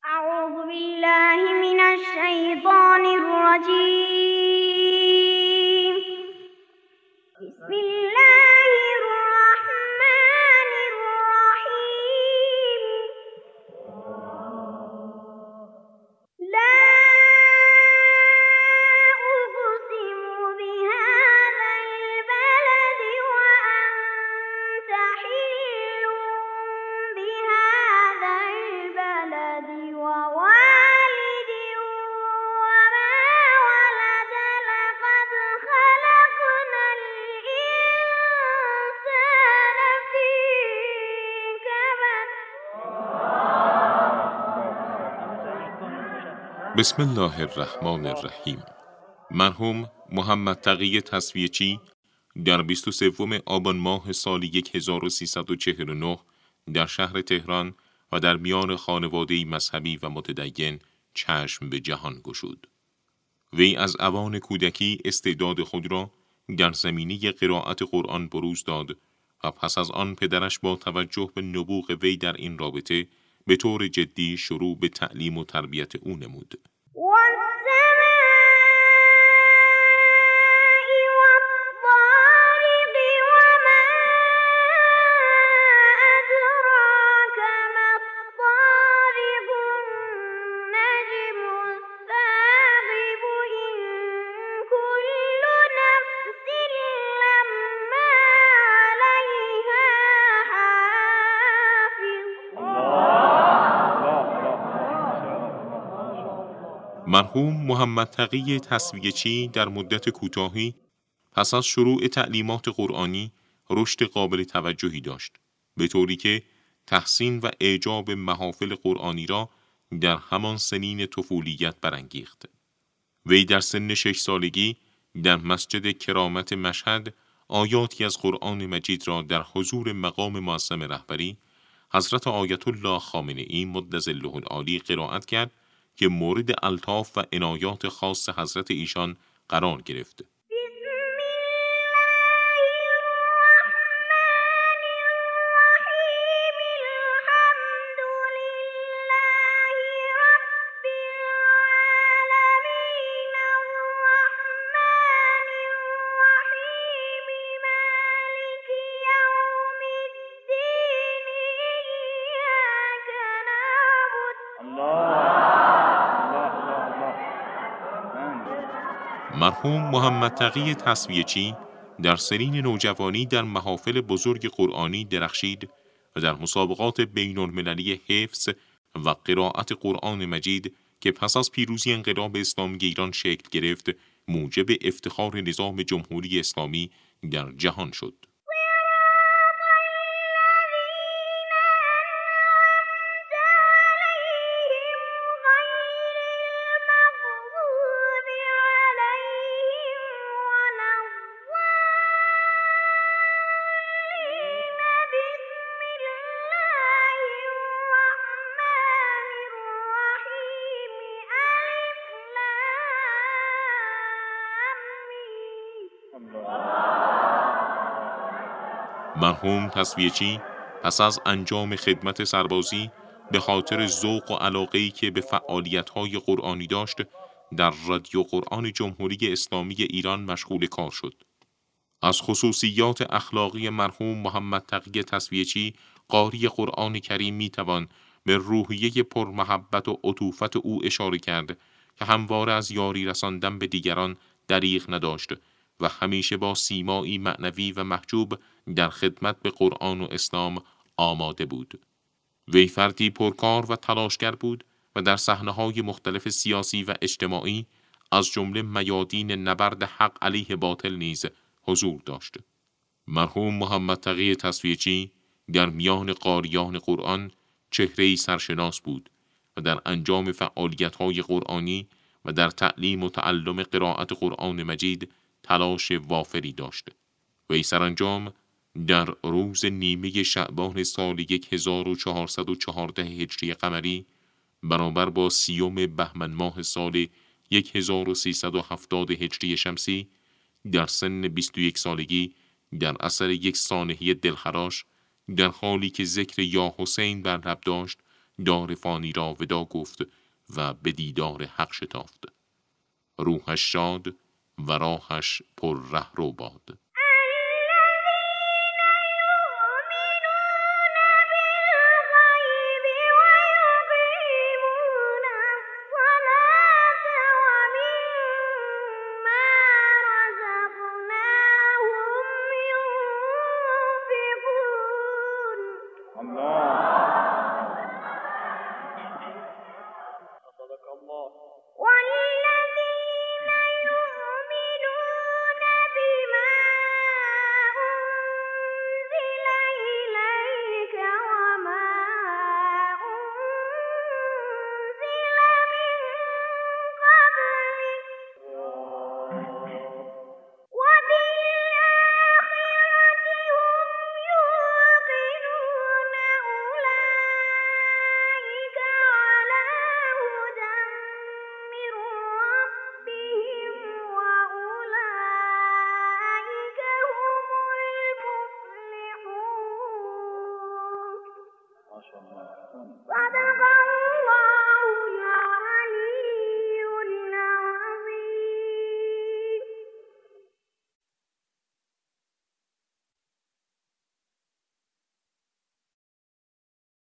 اعوذ بالله من الشیطان الرجیم. بسم الله الرحمن الرحیم. لا اقسم بهذا البلد وانت حل بهذا البلد ووالد وما ولد. لقد خلقنا الإنسان في كبد. بسم الله الرحمن الرحیم. مرحوم محمد تقی تصفیه‌چی در 23 آبان ماه سال 1349 در شهر تهران و در میان خانواده‌ای مذهبی و متدین چشم به جهان گشود. وی از اوان کودکی استعداد خود را در زمینه قرائت قرآن بروز داد و پس از آن پدرش با توجه به نبوغ وی در این رابطه به طور جدی شروع به تعلیم و تربیت او نمود. مرحوم محمد تقی تصفیه‌چی در مدت کوتاهی پس از شروع تعلیمات قرآنی رشد قابل توجهی داشت، به طوری که تحسین و اعجاب محافل قرآنی را در همان سنین طفولیت برانگیخت. وی در سن 6 سالگی در مسجد کرامت مشهد آیاتی از قرآن مجید را در حضور مقام معظم رهبری حضرت آیت الله خامنه‌ای مدظله العالی قرائت کرد که مورد الطاف و عنایات خاص حضرت ایشان قرار گرفت. مرحوم محمد تقی تصفیه‌چی در سنین نوجوانی در محافل بزرگ قرآنی درخشید و در مسابقات بین المللی حفظ و قرائت قرآن مجید که پس از پیروزی انقلاب اسلامی ایران شکل گرفت موجب افتخار نظام جمهوری اسلامی در جهان شد. مرحوم تصفیه‌چی پس از انجام خدمت سربازی به خاطر ذوق و علاقه‌ای که به فعالیت‌های قرآنی داشت در رادیو قرآن جمهوری اسلامی ایران مشغول کار شد. از خصوصیات اخلاقی مرحوم محمد تقی تصفیه‌چی قاری قرآن کریم می‌توان به روحیه پرمحبت و عطوفت او اشاره کرد که همواره از یاری رساندن به دیگران دریغ نداشت و همیشه با سیمایی معنوی و محجوب در خدمت به قرآن و اسلام آماده بود. وی فردی پرکار و تلاشگر بود و در صحنه‌های مختلف سیاسی و اجتماعی از جمله میادین نبرد حق علیه باطل نیز حضور داشت. مرحوم محمد تقی تصفیه‌چی در میان قاریان قرآن چهره‌ای سرشناس بود و در انجام فعالیت‌های قرآنی و در تعلیم و تعلم قرائت قرآن مجید تلاش وافری داشت. وی سرانجام در روز نیمه شعبان سال 1414 هجری قمری برابر با 30 بهمن ماه سال 1370 هجری شمسی در سن 21 سالگی در اثر یک سانحه دلخراش در حالی که ذکر یا حسین بر لب داشت دار فانی را ودا گفت و به دیدار حق شتافت. روحش شاد و راهش پر ره رو باد. الله